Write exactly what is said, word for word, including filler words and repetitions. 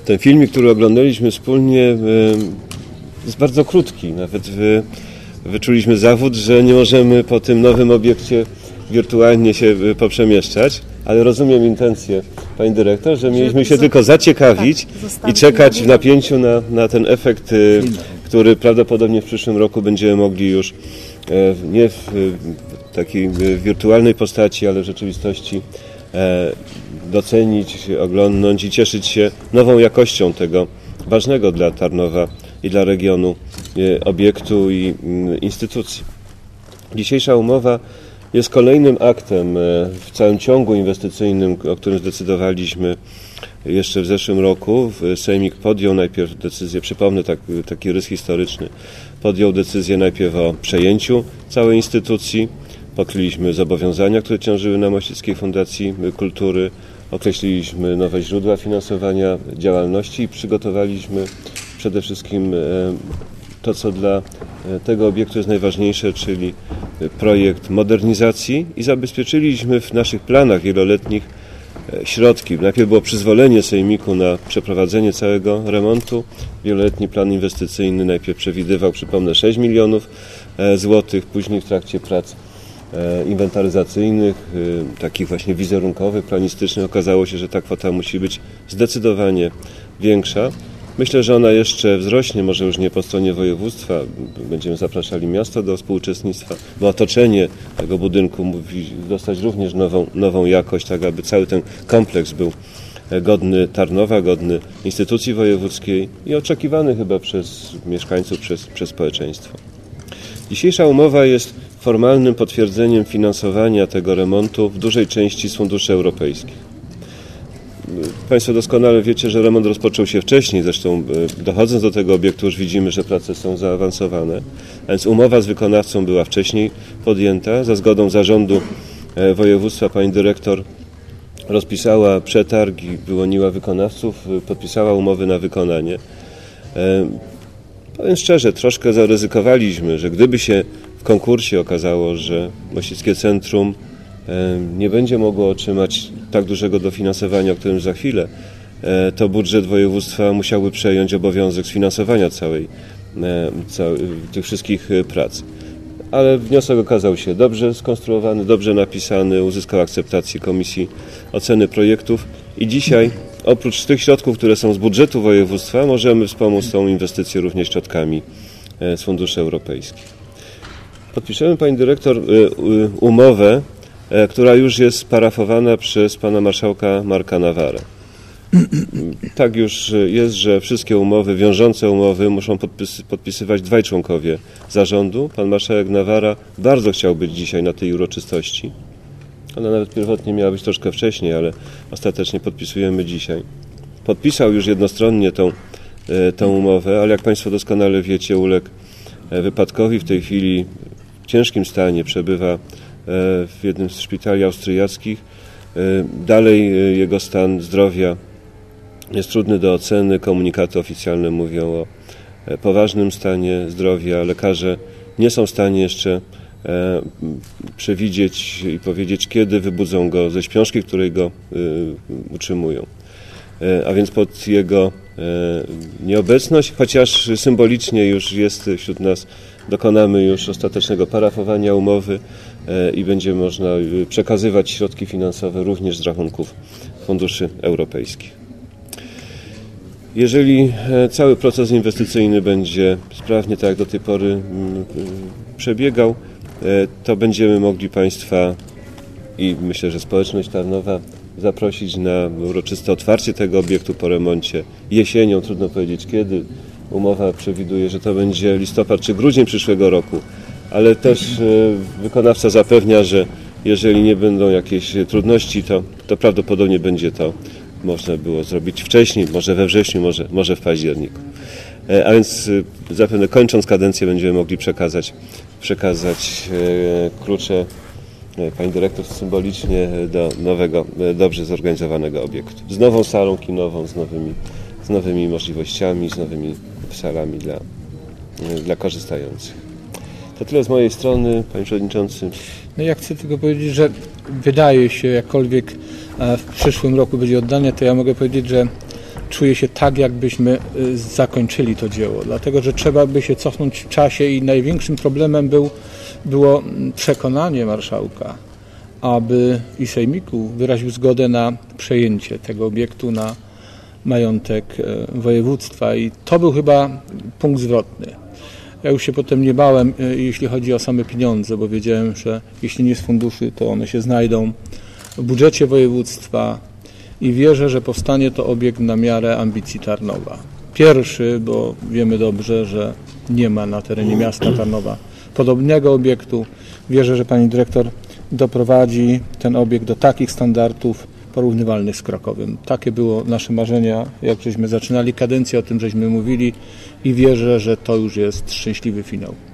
Ten filmik, który oglądaliśmy wspólnie, jest bardzo krótki. Nawet wyczuliśmy zawód, że nie możemy po tym nowym obiekcie wirtualnie się poprzemieszczać, ale rozumiem intencję pani dyrektor, że mieliśmy się tylko zaciekawić tak, i czekać w napięciu na, na ten efekt, który prawdopodobnie w przyszłym roku będziemy mogli już nie w takiej wirtualnej postaci, ale w rzeczywistości docenić, oglądnąć i cieszyć się nową jakością tego ważnego dla Tarnowa i dla regionu obiektu i instytucji. Dzisiejsza umowa jest kolejnym aktem w całym ciągu inwestycyjnym, o którym zdecydowaliśmy jeszcze w zeszłym roku. Sejmik podjął najpierw decyzję, przypomnę tak, taki rys historyczny, podjął decyzję najpierw o przejęciu całej instytucji, pokryliśmy zobowiązania, które ciążyły na Mościckiej Fundacji Kultury, określiliśmy nowe źródła finansowania działalności i przygotowaliśmy przede wszystkim to, co dla tego obiektu jest najważniejsze, czyli projekt modernizacji i zabezpieczyliśmy w naszych planach wieloletnich środki. Najpierw było przyzwolenie Sejmiku na przeprowadzenie całego remontu. Wieloletni plan inwestycyjny najpierw przewidywał, przypomnę, sześć milionów złotych, później w trakcie prac inwentaryzacyjnych, takich właśnie wizerunkowych, planistycznych okazało się, że ta kwota musi być zdecydowanie większa. Myślę, że ona jeszcze wzrośnie, może już nie po stronie województwa. Będziemy zapraszali miasto do współuczestnictwa, bo otoczenie tego budynku musi dostać również nową, nową jakość, tak aby cały ten kompleks był godny Tarnowa, godny instytucji wojewódzkiej i oczekiwany chyba przez mieszkańców, przez, przez społeczeństwo. Dzisiejsza umowa jest formalnym potwierdzeniem finansowania tego remontu w dużej części z funduszy europejskich. Państwo doskonale wiecie, że remont rozpoczął się wcześniej, zresztą dochodząc do tego obiektu już widzimy, że prace są zaawansowane, a więc umowa z wykonawcą była wcześniej podjęta. Za zgodą zarządu województwa pani dyrektor rozpisała przetarg i wyłoniła wykonawców, podpisała umowy na wykonanie. Powiem szczerze, troszkę zaryzykowaliśmy, że gdyby się w konkursie okazało, że Mościckie Centrum nie będzie mogło otrzymać tak dużego dofinansowania, o którym za chwilę, to budżet województwa musiałby przejąć obowiązek sfinansowania całej, całej, tych wszystkich prac. Ale wniosek okazał się dobrze skonstruowany, dobrze napisany, uzyskał akceptację Komisji Oceny Projektów i dzisiaj oprócz tych środków, które są z budżetu województwa, możemy wspomóc tą inwestycję również środkami z funduszy europejskich. Podpiszemy, pani dyrektor, umowę, która już jest parafowana przez pana marszałka Marka Nawarę. Tak już jest, że wszystkie umowy, wiążące umowy muszą podpisy, podpisywać dwaj członkowie zarządu. Pan marszałek Nawara bardzo chciał być dzisiaj na tej uroczystości. Ona nawet pierwotnie miała być troszkę wcześniej, ale ostatecznie podpisujemy dzisiaj. Podpisał już jednostronnie tą, tą umowę, ale jak państwo doskonale wiecie, uległ wypadkowi, w tej chwili w ciężkim stanie przebywa w jednym z szpitali austriackich. Dalej jego stan zdrowia jest trudny do oceny. Komunikaty oficjalne mówią o poważnym stanie zdrowia. Lekarze nie są w stanie jeszcze przewidzieć i powiedzieć, kiedy wybudzą go ze śpiączki, której go utrzymują. A więc pod jego nieobecność, chociaż symbolicznie już jest wśród nas, dokonamy już ostatecznego parafowania umowy i będzie można przekazywać środki finansowe również z rachunków funduszy europejskich. Jeżeli cały proces inwestycyjny będzie sprawnie, tak jak do tej pory przebiegał, to będziemy mogli państwa i myślę, że społeczność Tarnowa zaprosić na uroczyste otwarcie tego obiektu po remoncie jesienią, trudno powiedzieć kiedy. Umowa przewiduje, że to będzie listopad czy grudzień przyszłego roku, ale też wykonawca zapewnia, że jeżeli nie będą jakieś trudności, to, to prawdopodobnie będzie to można było zrobić wcześniej, może we wrześniu, może, może w październiku. A więc zapewne kończąc kadencję będziemy mogli przekazać, przekazać klucze pani dyrektor symbolicznie do nowego, dobrze zorganizowanego obiektu. Z nową salą kinową, z nowymi, z nowymi możliwościami, z nowymi salami dla, dla korzystających. To tyle z mojej strony, panie przewodniczący. No ja chcę tylko powiedzieć, że wydaje się, jakkolwiek w przyszłym roku będzie oddanie, to ja mogę powiedzieć, że czuję się tak, jakbyśmy zakończyli to dzieło, dlatego że trzeba by się cofnąć w czasie i największym problemem był, było przekonanie marszałka, aby i sejmiku wyraził zgodę na przejęcie tego obiektu na majątek województwa i to był chyba punkt zwrotny. Ja już się potem nie bałem, jeśli chodzi o same pieniądze, bo wiedziałem, że jeśli nie z funduszy, to one się znajdą w budżecie województwa i wierzę, że powstanie to obiekt na miarę ambicji Tarnowa. Pierwszy, bo wiemy dobrze, że nie ma na terenie miasta Tarnowa podobnego obiektu. Wierzę, że pani dyrektor doprowadzi ten obiekt do takich standardów porównywalnych z Krakowem. Takie było nasze marzenia, jak żeśmy zaczynali kadencję, o tym żeśmy mówili i wierzę, że to już jest szczęśliwy finał.